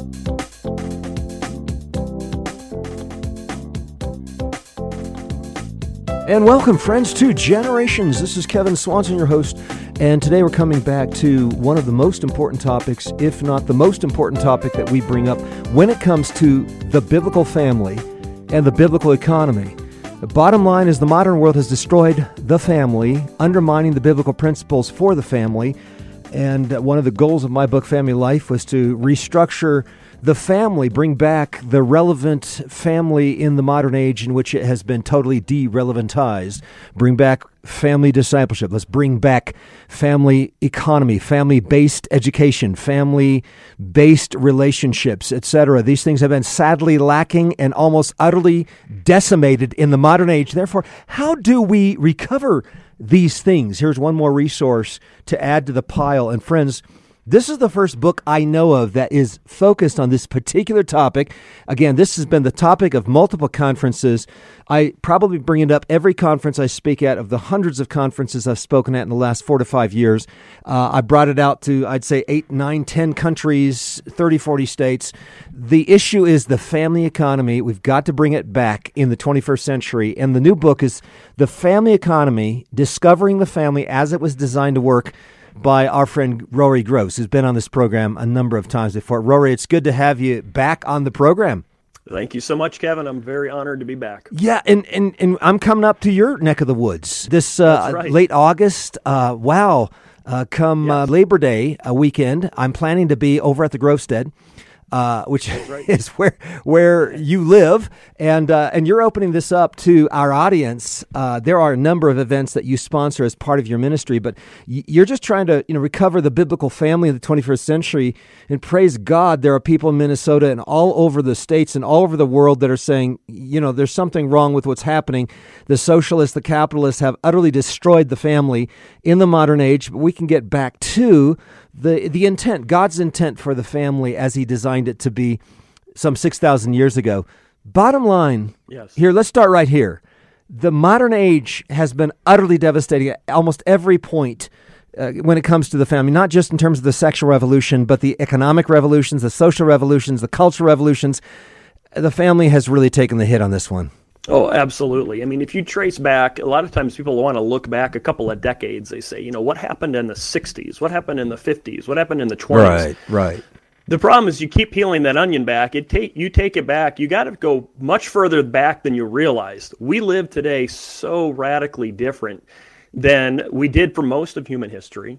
And welcome, friends, to Generations. This is Kevin Swanson, your host, and today we're coming back to one of the most important topics, if not the most important topic that we bring up when it comes to the biblical family and the biblical economy. The bottom line is the modern world has destroyed the family, undermining the biblical principles for the family, and one of the goals of my book, Family Life, was to restructure the family, bring back the relevant family in the modern age in which it has been totally de-relevantized. Bring back family discipleship. Let's bring back family economy, family-based education, family-based relationships, etc. These things have been sadly lacking and almost utterly decimated in the modern age. Therefore, how do we recover these things? Here's one more resource to add to the pile. And friends, this is the first book I know of that is focused on this particular topic. Again, this has been the topic of multiple conferences. I probably bring it up every conference I speak at. Of the hundreds of conferences I've spoken at in the last 4 to 5 years, I brought it out to, I'd say, 8, 9, 10 countries, 30, 40 states. The issue is the family economy. We've got to bring it back in the 21st century. And the new book is The Family Economy, Discovering the Family as It Was Designed to Work, by our friend Rory Gross, who's been on this program a number of times before. Rory, it's good to have you back on the program. Thank you so much, Kevin. I'm very honored to be back. Yeah, and I'm coming up to your neck of the woods this right. Late August. Wow. Come Yes. Labor Day weekend, I'm planning to be over at the Grovestead, which right. is where you live, and you're opening this up to our audience. There are a number of events that you sponsor as part of your ministry, but you're just trying to recover the biblical family of the 21st century. And praise God, there are people in Minnesota and all over the states and all over the world that are saying, there's something wrong with what's happening. The socialists, the capitalists have utterly destroyed the family in the modern age, but we can get back to the intent, God's intent for the family as he designed it to be some 6,000 years ago. Bottom line, Yes. Here, let's start right here. The modern age has been utterly devastating at almost every point when it comes to the family, not just in terms of the sexual revolution, but the economic revolutions, the social revolutions, the cultural revolutions. The family has really taken the hit on this one. Oh, absolutely. I mean, if you trace back, a lot of times people want to look back a couple of decades. They say, what happened in the 60s? What happened in the 50s? What happened in the 20s? Right. The problem is you keep peeling that onion back. You take it back. You got to go much further back than you realized. We live today so radically different than we did for most of human history.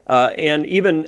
And even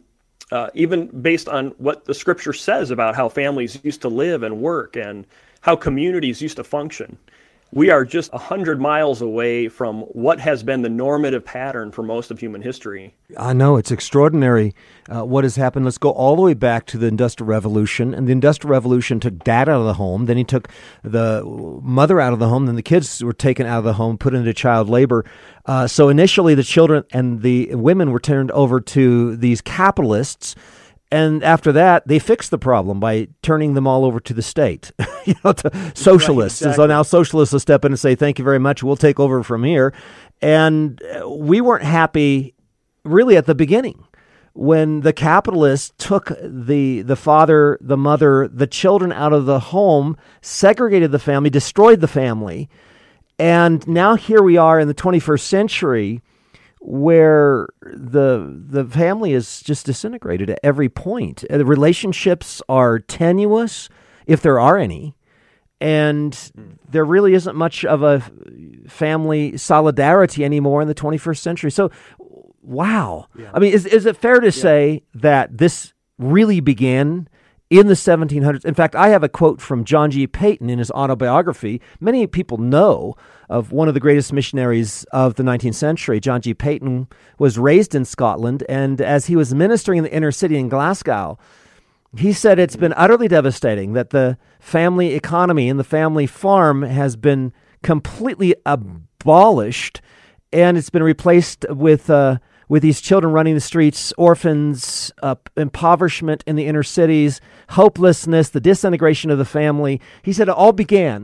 based on what the scripture says about how families used to live and work and how communities used to function. We are just 100 miles away from what has been the normative pattern for most of human history. I know, it's extraordinary what has happened. Let's go all the way back to the Industrial Revolution. And the Industrial Revolution took dad out of the home. Then he took the mother out of the home. Then the kids were taken out of the home, put into child labor. So initially the children and the women were turned over to these capitalists. And after that, they fixed the problem by turning them all over to the state, to socialists. Right, exactly. And so now socialists will step in and say, thank you very much, we'll take over from here. And we weren't happy really at the beginning when the capitalists took the father, the mother, the children out of the home, segregated the family, destroyed the family. And now here we are in the 21st century, where the family is just disintegrated at every point. The relationships are tenuous, if there are any, and there really isn't much of a family solidarity anymore in the 21st century. So, wow. Yeah. I mean, is it fair to say that this really began in the 1700s? In fact, I have a quote from John G. Paton in his autobiography. Many people know of one of the greatest missionaries of the 19th century. John G. Paton was raised in Scotland, and as he was ministering in the inner city in Glasgow, he said it's been utterly devastating that the family economy and the family farm has been completely abolished, and it's been replaced with these children running the streets, orphans, impoverishment in the inner cities, hopelessness, the disintegration of the family. He said it all began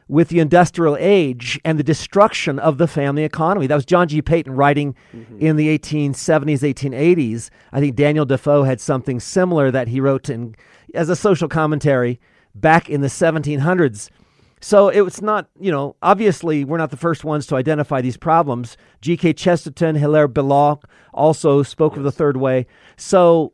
with the industrial age and the destruction of the family economy. That was John G. Payton writing in the 1870s, 1880s. I think Daniel Defoe had something similar that he wrote as a social commentary back in the 1700s. So it was not, obviously we're not the first ones to identify these problems. G.K. Chesterton, Hilaire Belloc also spoke of the third way. So,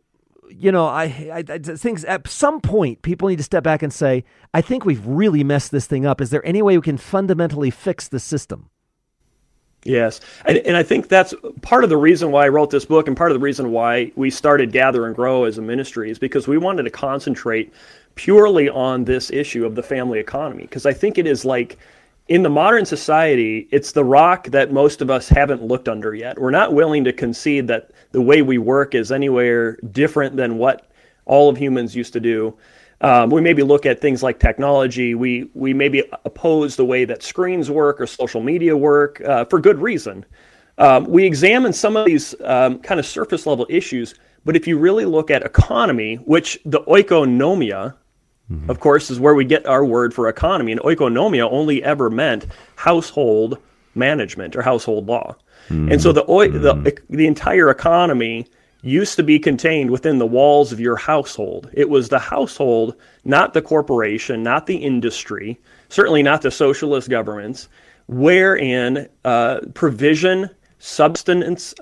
I think at some point people need to step back and say, I think we've really messed this thing up. Is there any way we can fundamentally fix the system? Yes. And I think that's part of the reason why I wrote this book, and part of the reason why we started Gather and Grow as a ministry, is because we wanted to concentrate purely on this issue of the family economy. Because I think it is like, in the modern society, it's the rock that most of us haven't looked under yet. We're not willing to concede that the way we work is anywhere different than what all of humans used to do. We maybe look at things like technology. We maybe oppose the way that screens work or social media work for good reason. We examine some of these kind of surface level issues, but if you really look at economy, which the oikonomia, of course, is where we get our word for economy, and oikonomia only ever meant household management or household law. And so the entire economy used to be contained within the walls of your household. It was the household, not the corporation, not the industry, certainly not the socialist governments, wherein provision, substance,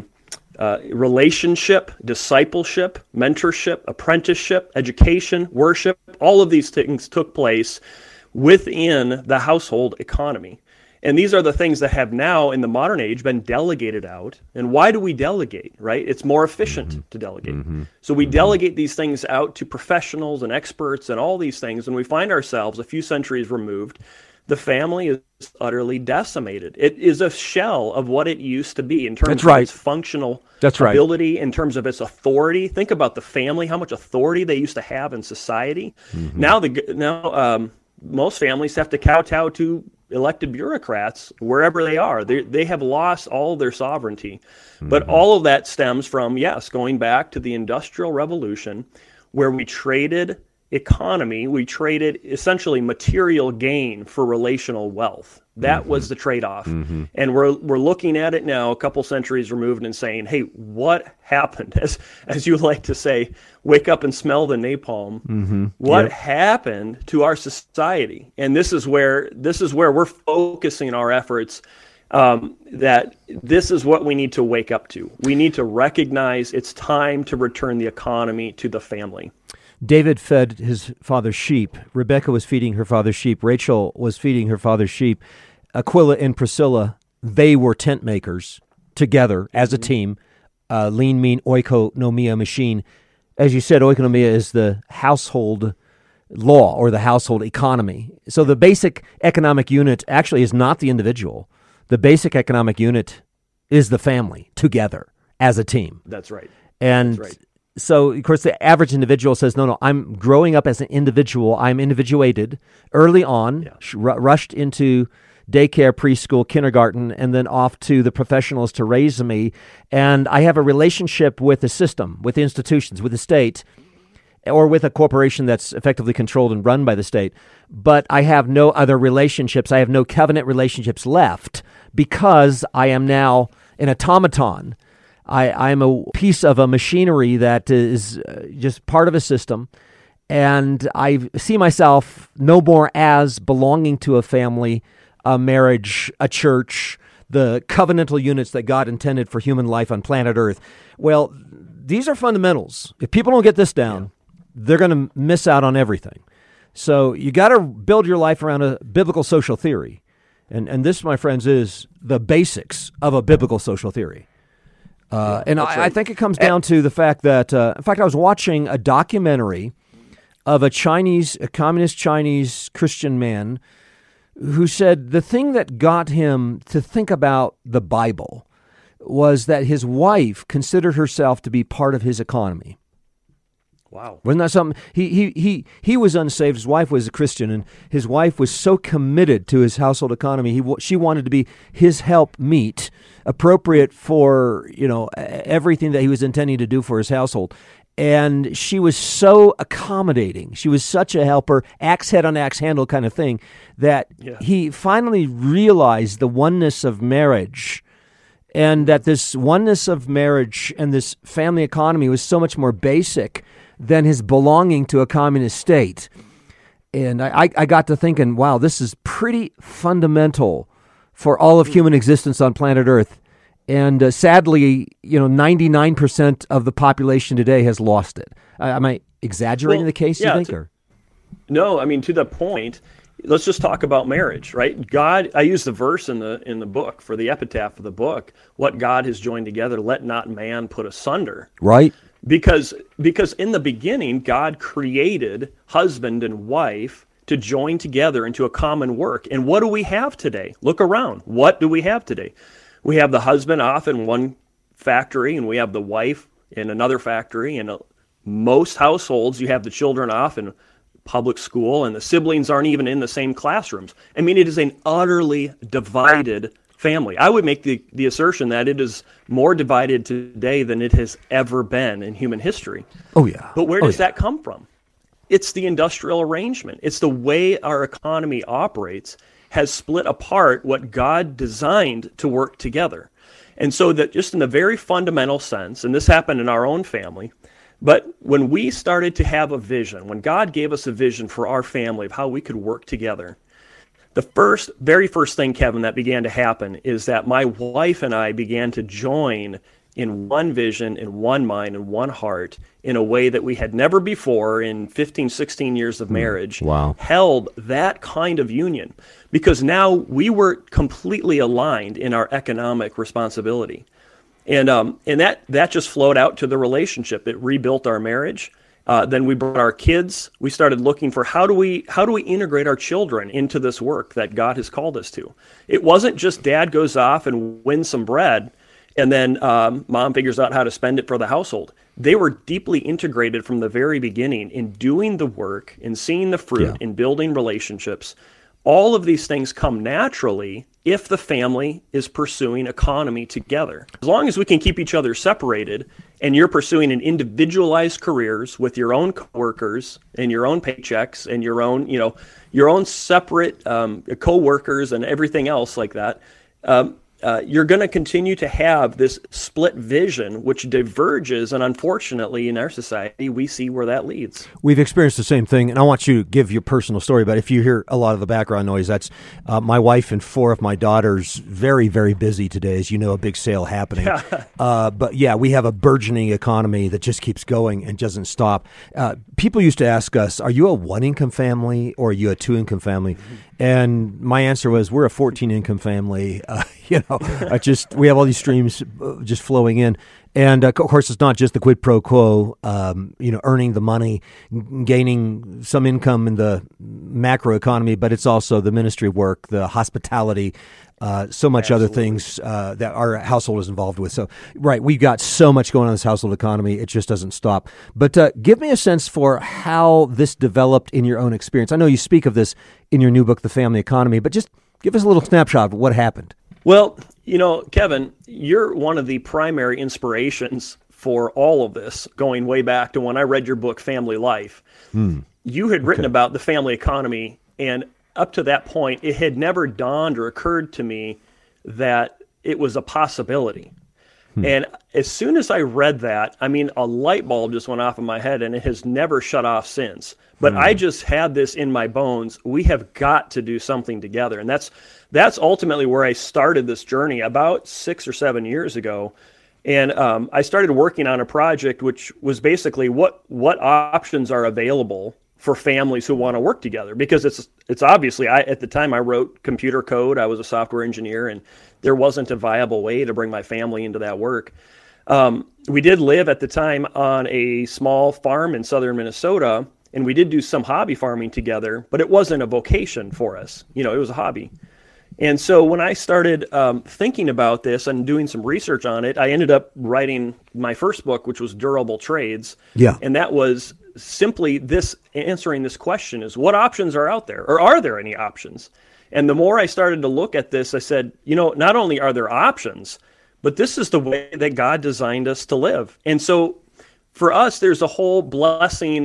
relationship, discipleship, mentorship, apprenticeship, education, worship, all of these things took place within the household economy. And these are the things that have now, in the modern age, been delegated out. And why do we delegate, right? It's more efficient to delegate. So we delegate these things out to professionals and experts and all these things, and we find ourselves a few centuries removed. The family is utterly decimated. It is a shell of what it used to be in terms of its functional ability, in terms of its authority. Think about the family, how much authority they used to have in society. Now most families have to kowtow to elected bureaucrats wherever they are. They have lost all their sovereignty. But all of that stems from, going back to the Industrial Revolution, where we traded economy, we traded essentially material gain for relational wealth. That was the trade-off. And we're looking at it now, a couple centuries removed, and saying, hey, what happened? As you like to say, wake up and smell the napalm. What happened to our society? And this is where we're focusing our efforts, that this is what we need to wake up to. We need to recognize it's time to return the economy to the family. David fed his father's sheep. Rebecca was feeding her father's sheep. Rachel was feeding her father's sheep. Aquila and Priscilla, they were tent makers together as a team. Lean, mean, oikonomia machine. As you said, oikonomia is the household law or the household economy. So the basic economic unit actually is not the individual. The basic economic unit is the family together as a team. That's right. And That's right. So, of course, the average individual says, no, I'm growing up as an individual. I'm individuated early on, rushed into daycare, preschool, kindergarten, and then off to the professionals to raise me. And I have a relationship with the system, with institutions, with the state, or with a corporation that's effectively controlled and run by the state. But I have no other relationships. I have no covenant relationships left because I am now an automaton. I'm a piece of a machinery that is just part of a system, and I see myself no more as belonging to a family, a marriage, a church, the covenantal units that God intended for human life on planet Earth. Well, these are fundamentals. If people don't get this down, they're going to miss out on everything. So you got to build your life around a biblical social theory, and this, my friends, is the basics of a biblical social theory. I think it comes down to the fact that, in fact, I was watching a documentary of a communist Chinese Christian man who said the thing that got him to think about the Bible was that his wife considered herself to be part of his economy. Wow. Wasn't that something? He was unsaved. His wife was a Christian, and his wife was so committed to his household economy. She wanted to be his helpmeet, appropriate for everything that he was intending to do for his household. And she was so accommodating. She was such a helper, axe head on axe handle kind of thing, that he finally realized the oneness of marriage, and that this oneness of marriage and this family economy was so much more basic than his belonging to a communist state. And I got to thinking, wow, this is pretty fundamental for all of human existence on planet Earth. And sadly, 99% of the population today has lost it. Am I exaggerating the case, you think? No, I mean, to the point, let's just talk about marriage, right? God, I use the verse in the book for the epitaph of the book, what God has joined together, let not man put asunder. Right. Because in the beginning, God created husband and wife to join together into a common work. And what do we have today? Look around. What do we have today? We have the husband off in one factory, and we have the wife in another factory. And most households, you have the children off in public school, and the siblings aren't even in the same classrooms. I mean, it is an utterly divided family. I would make the assertion that it is more divided today than it has ever been in human history. Oh, yeah. But where does that come from? It's the industrial arrangement. It's the way our economy operates has split apart what God designed to work together. And so that just in the very fundamental sense, and this happened in our own family, but when we started to have a vision, when God gave us a vision for our family of how we could work together, the very first thing, Kevin, that began to happen is that my wife and I began to join in one vision, in one mind, in one heart, in a way that we had never before in 15, 16 years of marriage held that kind of union. Because now we were completely aligned in our economic responsibility. And that just flowed out to the relationship. It rebuilt our marriage. Then we brought our kids. We started looking for how do we integrate our children into this work that God has called us to. It wasn't just dad goes off and wins some bread, and then mom figures out how to spend it for the household. They were deeply integrated from the very beginning in doing the work, in seeing the fruit, in building relationships. All of these things come naturally if the family is pursuing economy together. As long as we can keep each other separated and you're pursuing an individualized careers with your own coworkers and your own paychecks and your own separate coworkers and everything else like that, you're going to continue to have this split vision, which diverges, and unfortunately in our society, we see where that leads. We've experienced the same thing, and I want you to give your personal story, but if you hear a lot of the background noise, that's my wife and 4 of my daughters, very, very busy today, as you know, a big sale happening. But yeah, we have a burgeoning economy that just keeps going and doesn't stop. People used to ask us, are you a 1-income family or are you a 2-income family? And my answer was, we're a 14-income family. We have all these streams just flowing in. And of course, it's not just the quid pro quo, earning the money, gaining some income in the macro economy, but it's also the ministry work, the hospitality, so much other things that our household is involved with. So, right, we've got so much going on in this household economy, it just doesn't stop. But give me a sense for how this developed in your own experience. I know you speak of this in your new book, The Family Economy, but just give us a little snapshot of what happened. Well, Kevin, you're one of the primary inspirations for all of this, going way back to when I read your book, Family Life. You had written about the family economy, and up to that point, it had never dawned or occurred to me that it was a possibility. And as soon as I read that, a light bulb just went off in my head, and it has never shut off since. But I just had this in my bones. We have got to do something together. And that's ultimately where I started this journey about 6 or 7 years ago. And I started working on a project which was basically what options are available for families who want to work together. Because it's obviously, at the time I wrote computer code, I was a software engineer, and there wasn't a viable way to bring my family into that work. We did live at the time on a small farm in southern Minnesota, and we did do some hobby farming together, but it wasn't a vocation for us. It was a hobby. And so when I started thinking about this and doing some research on it, I ended up writing my first book, which was Durable Trades. Yeah. And that was simply answering this question is, what options are out there? Or are there any options? And the more I started to look at this, I said, not only are there options, but this is the way that God designed us to live. And so For us, there's a whole blessing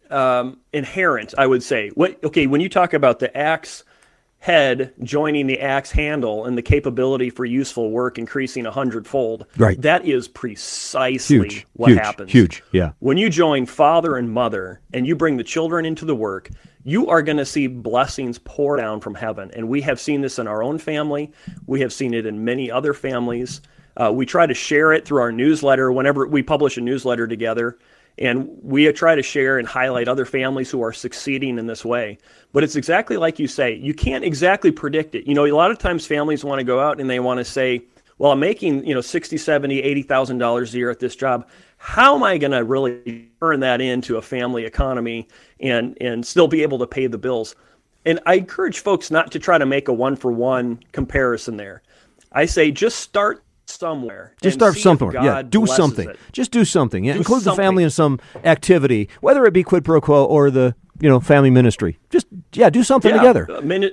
inherent, I would say. When you talk about the axe head joining the axe handle and the capability for useful work increasing 100-fold, right, that is precisely what happens. Huge, yeah. When you join father and mother and you bring the children into the work, you are going to see blessings pour down from heaven. And we have seen this in our own family. We have seen it in many other families. We try to share it through our newsletter whenever we publish a newsletter together. And we try to share and highlight other families who are succeeding in this way. But it's exactly like you say. You can't exactly predict it. A lot of times families want to go out and they want to say, well, I'm making, $60,000, $70,000, $80,000 a year at this job. How am I going to really turn that into a family economy and still be able to pay the bills? And I encourage folks not to try to make a one-for-one comparison there. I say just start somewhere. Just start somewhere. Yeah, do something. Just do something. Yeah, include the family in some activity, whether it be quid pro quo or the family ministry. Just do something together.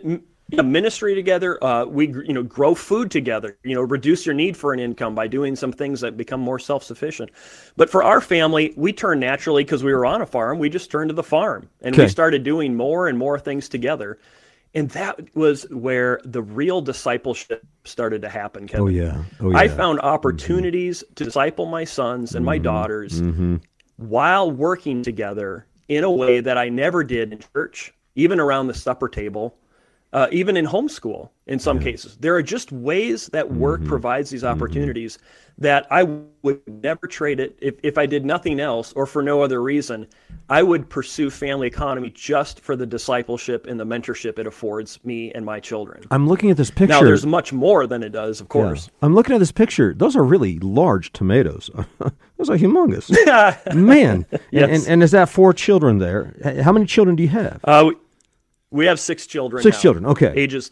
Ministry together. We grow food together. Reduce your need for an income by doing some things that become more self-sufficient. But for our family, we turned naturally because we were on a farm. We just turned to the farm and we started doing more and more things together. And that was where the real discipleship started to happen, Kevin. Oh, yeah. I found opportunities to disciple my sons and my daughters while working together in a way that I never did in church, even around the supper table, even in homeschool in some cases. There are just ways that work provides these opportunities that I would never trade it. If I did nothing else or for no other reason, I would pursue family economy just for the discipleship and the mentorship it affords me and my children. I'm looking at this picture. Now, there's much more than it does, of course. Yeah. I'm looking at this picture. Those are really large tomatoes. Those are humongous. Man. Yes. And is that 4 children there? How many children do you have? We have 6 children 6 now. Children, okay. Ages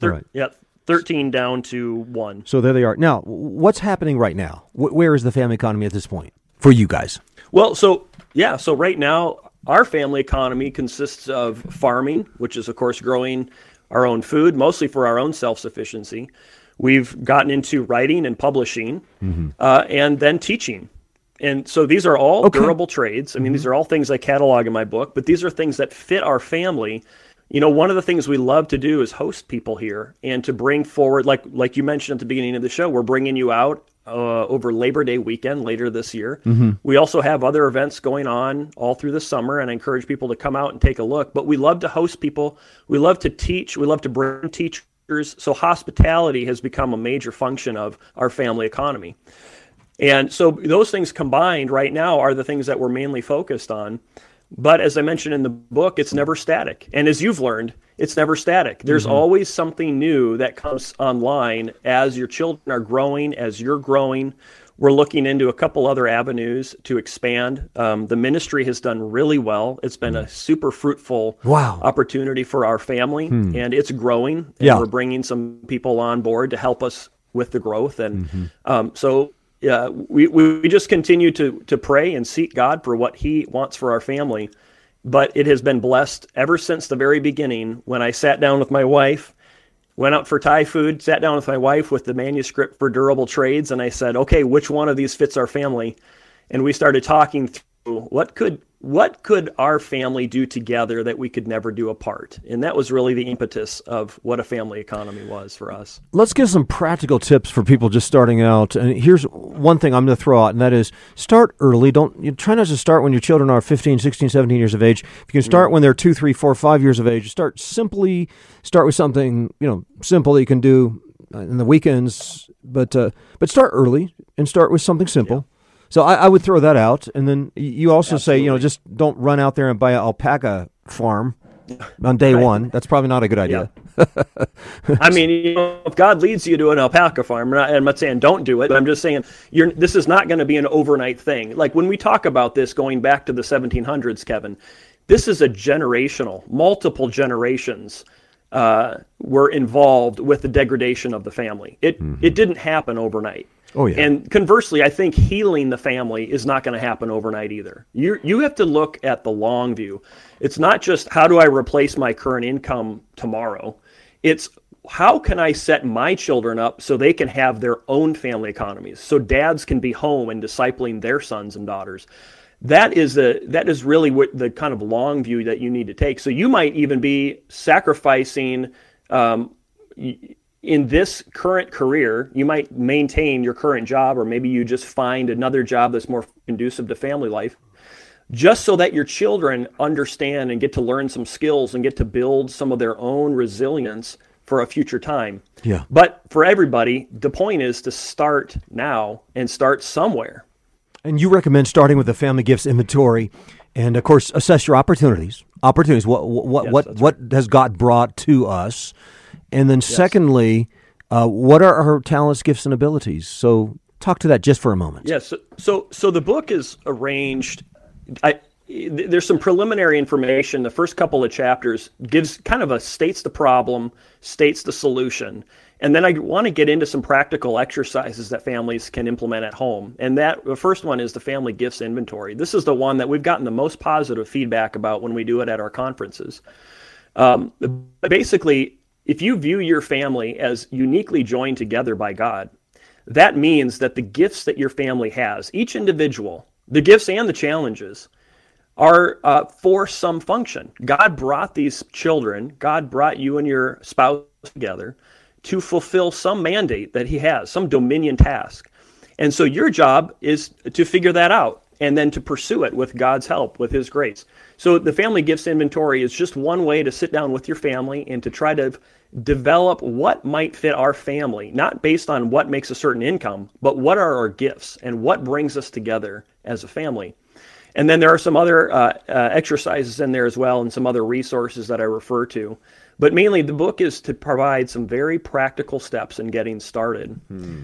13 down to 1. So there they are. Now, what's happening right now? Where is the family economy at this point for you guys? Well, so right now, our family economy consists of farming, which is, of course, growing our own food, mostly for our own self-sufficiency. We've gotten into writing and publishing, and then teaching. And so these are all durable trades. I mean, these are all things I catalog in my book, but these are things that fit our family. One of the things we love to do is host people here and to bring forward, like you mentioned at the beginning of the show, we're bringing you out over Labor Day weekend later this year. We also have other events going on all through the summer, and I encourage people to come out and take a look. But we love to host people. We love to teach. We love to bring teachers. So hospitality has become a major function of our family economy. And so those things combined right now are the things that we're mainly focused on. But as I mentioned in the book, it's never static. And as you've learned, it's never static. There's always something new that comes online as your children are growing, as you're growing. We're looking into a couple other avenues to expand. The ministry has done really well. It's been a super fruitful opportunity for our family, and it's growing. And we're bringing some people on board to help us with the growth. And we just continue to pray and seek God for what He wants for our family. But it has been blessed ever since the very beginning when I sat down with my wife, went out for Thai food, sat down with my wife with the manuscript for Durable Trades, and I said, okay, which one of these fits our family? And we started talking through what could our family do together that we could never do apart? And that was really the impetus of what a family economy was for us. Let's give some practical tips for people just starting out. And here's one thing I'm going to throw out, and that is start early. Try not to start when your children are 15, 16, 17 years of age. If you can start when they're 2, 3, 4, 5 years of age, start with something, simple that you can do in the weekends, but start early and start with something simple. Yeah. So I would throw that out, and then you also say, just don't run out there and buy an alpaca farm on day one. That's probably not a good idea. Yeah. I mean, if God leads you to an alpaca farm, I'm not saying don't do it, but I'm just saying this is not going to be an overnight thing. Like when we talk about this going back to the 1700s, Kevin, this is a generational, multiple generations were involved with the degradation of the family. It didn't happen overnight. Oh, yeah. And conversely, I think healing the family is not going to happen overnight either. You have to look at the long view. It's not just how do I replace my current income tomorrow. It's how can I set my children up so they can have their own family economies, so dads can be home and discipling their sons and daughters. that is really what the kind of long view that you need to take. So you might even be sacrificing in this current career. You might maintain your current job, or maybe you just find another job that's more conducive to family life, just so that your children understand and get to learn some skills and get to build some of their own resilience for a future time. Yeah. But for everybody, the point is to start now and start somewhere. And you recommend starting with the family gifts inventory, and of course, assess your opportunities. What has God brought to us, and then secondly, what are our talents, gifts, and abilities? So, talk to that just for a moment. Yes. So the book is arranged. There's some preliminary information. The first couple of chapters gives kind of states the problem, states the solution. And then I want to get into some practical exercises that families can implement at home. And the first one is the family gifts inventory. This is the one that we've gotten the most positive feedback about when we do it at our conferences. Basically, if you view your family as uniquely joined together by God, that means that the gifts that your family has, each individual, the gifts and the challenges, are for some function. God brought these children, God brought you and your spouse together to fulfill some mandate that he has, some dominion task. And so your job is to figure that out and then to pursue it with God's help, with his grace. So the family gifts inventory is just one way to sit down with your family and to try to develop what might fit our family, not based on what makes a certain income, but what are our gifts and what brings us together as a family. And then there are some other exercises in there as well, and some other resources that I refer to. But mainly the book is to provide some very practical steps in getting started.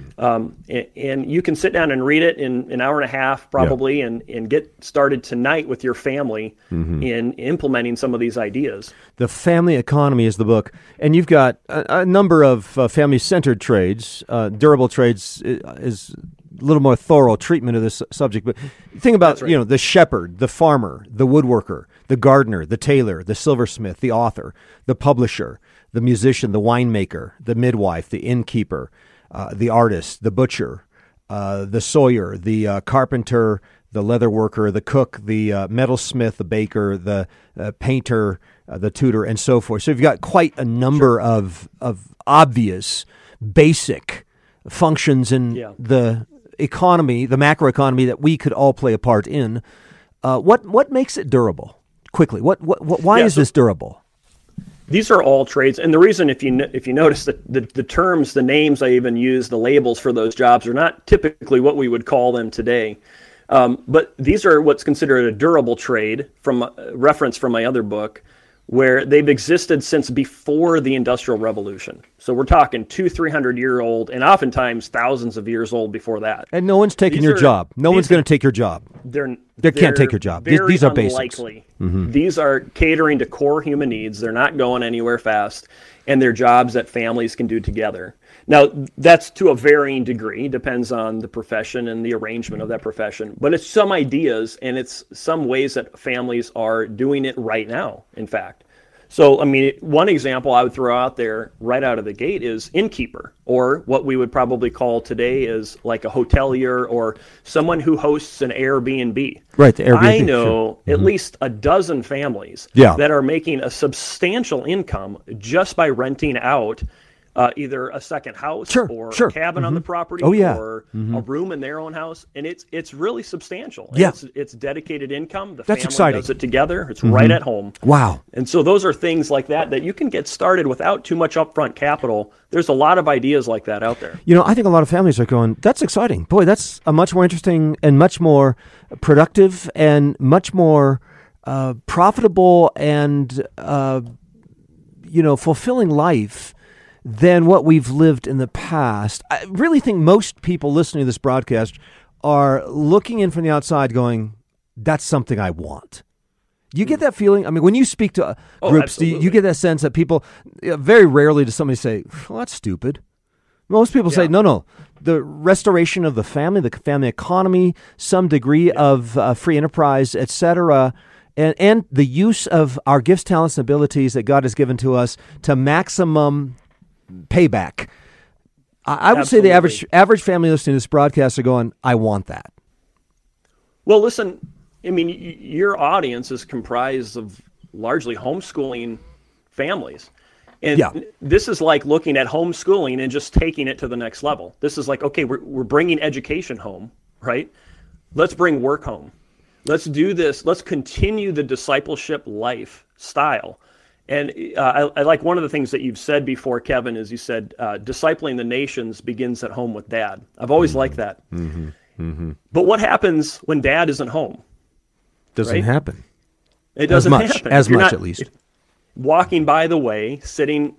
And you can sit down and read it in an hour and a half probably, and get started tonight with your family in implementing some of these ideas. The Family Economy is the book. And you've got a number of family-centered trades. Durable trades is a little more thorough treatment of this subject. But think about, the shepherd, the farmer, the woodworker, the gardener, the tailor, the silversmith, the author, the publisher, the musician, the winemaker, the midwife, the innkeeper, the artist, the butcher, the sawyer, the carpenter, the leather worker, the cook, the metalsmith, the baker, the painter, the tutor, and so forth. So you've got quite a number of obvious, basic functions in the economy, the macroeconomy that we could all play a part in. What makes it durable? Quickly, why is this durable? These are all trades, and the reason, if you notice that the terms, the names I even use, the labels for those jobs are not typically what we would call them today. But these are what's considered a durable trade, from reference from my other book, where they've existed since before the Industrial Revolution. So we're talking 200-300-year-old, and oftentimes thousands of years old before that. And no one's taking your job. No one's going to take your job. They can't take your job. These are basics. These are catering to core human needs. They're not going anywhere fast, and they're jobs that families can do together. Now, that's to a varying degree, depends on the profession and the arrangement of that profession, but it's some ideas and it's some ways that families are doing it right now, in fact. So, one example I would throw out there right out of the gate is innkeeper, or what we would probably call today is like a hotelier or someone who hosts an Airbnb. Right, the Airbnb. I know at least a dozen families that are making a substantial income just by renting out either a second house or a cabin on the property or a room in their own house. And it's really substantial. It's dedicated income. The family does it together. It's right at home. Wow. And so those are things like that you can get started without too much upfront capital. There's a lot of ideas like that out there. I think a lot of families are going, that's exciting. Boy, that's a much more interesting and much more productive and much more profitable and, fulfilling life than what we've lived in the past. I really think most people listening to this broadcast are looking in from the outside going, that's something I want. Do you get that feeling? When you speak to groups, do you get that sense that people, very rarely does somebody say, well, that's stupid. Most people say, no, the restoration of the family economy, some degree of free enterprise, etc., and the use of our gifts, talents, and abilities that God has given to us to maximum payback. I would say the average family listening to this broadcast are going, I want that. Well, listen, I mean, your audience is comprised of largely homeschooling families. And this is like looking at homeschooling and just taking it to the next level. This is like, okay, we're bringing education home, right? Let's bring work home. Let's do this. Let's continue the discipleship lifestyle. And I like one of the things that you've said before, Kevin, is you said, discipling the nations begins at home with dad. I've always liked that. Mm-hmm. Mm-hmm. But what happens when dad isn't home? Doesn't happen. It doesn't happen. As much, at least. Walking by the way, sitting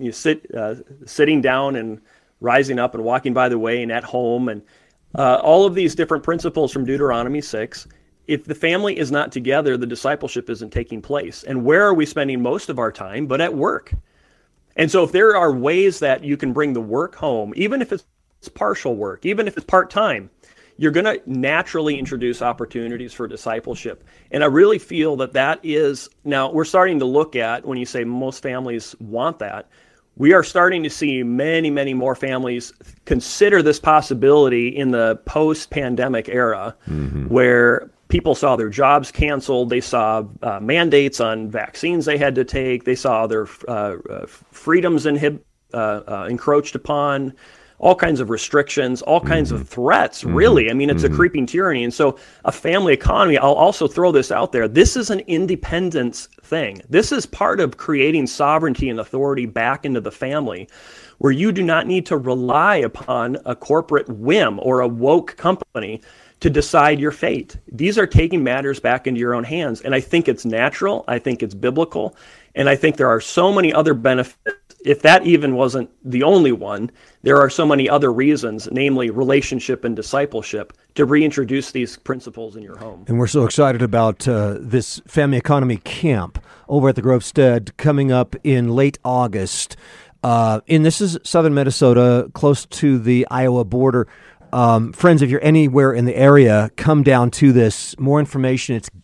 down and rising up and walking by the way and at home, and all of these different principles from Deuteronomy 6. If the family is not together, the discipleship isn't taking place. And where are we spending most of our time? But at work. And so if there are ways that you can bring the work home, even if it's partial work, even if it's part-time, you're going to naturally introduce opportunities for discipleship. And I really feel that is, now we're starting to look at, when you say most families want that, we are starting to see many, many more families consider this possibility in the post-pandemic era, where people saw their jobs canceled. They saw mandates on vaccines they had to take. They saw their freedoms encroached upon, all kinds of restrictions, all kinds of threats, really. I mean, it's a creeping tyranny. And so a family economy, I'll also throw this out there. This is an independence thing. This is part of creating sovereignty and authority back into the family, where you do not need to rely upon a corporate whim or a woke company to decide your fate. These are taking matters back into your own hands. And I think it's natural. I think it's biblical. And I think there are so many other benefits. If that even wasn't the only one, there are so many other reasons, namely relationship and discipleship, to reintroduce these principles in your home. And we're so excited about this family economy camp over at the Grovestead coming up in late August. And this is southern Minnesota, close to the Iowa border. Friends, if you're anywhere in the area, come down to this. More information, it's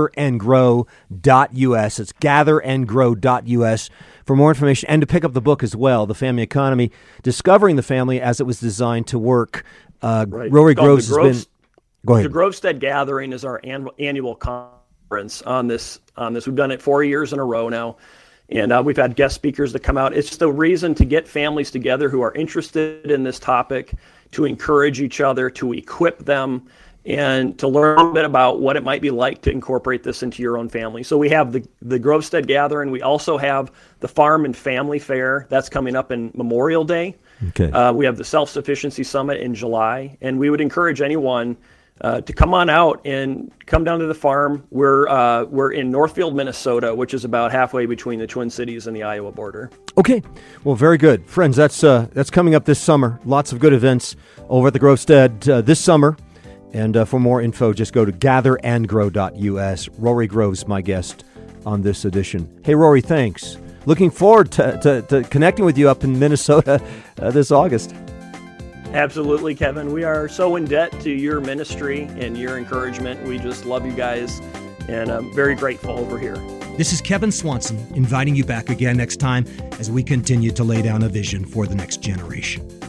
gatherandgrow.us. It's gatherandgrow.us for more information and to pick up the book as well, The Family Economy, Discovering the Family as It Was Designed to Work. Right. Rory Groves has been... Go ahead. The Grovestead Gathering is our annual conference on this. We've done it 4 years in a row now. And we've had guest speakers that come out. It's just a reason to get families together who are interested in this topic, to encourage each other, to equip them, and to learn a bit about what it might be like to incorporate this into your own family. So we have the Grovestead Gathering. We also have the Farm and Family Fair. That's coming up in Memorial Day. Okay. We have the Self-Sufficiency Summit in July. And we would encourage anyone to come on out and come down to the farm. We're in Northfield, Minnesota, which is about halfway between the Twin Cities and the Iowa border. Okay, well, very good, friends. That's coming up this summer. Lots of good events over at the Grovestead this summer. And for more info, just go to gatherandgrow.us. Rory Groves, my guest on this edition. Hey, Rory, thanks. Looking forward to connecting with you up in Minnesota this August. Absolutely, Kevin. We are so in debt to your ministry and your encouragement. We just love you guys, and I'm very grateful over here. This is Kevin Swanson inviting you back again next time as we continue to lay down a vision for the next generation.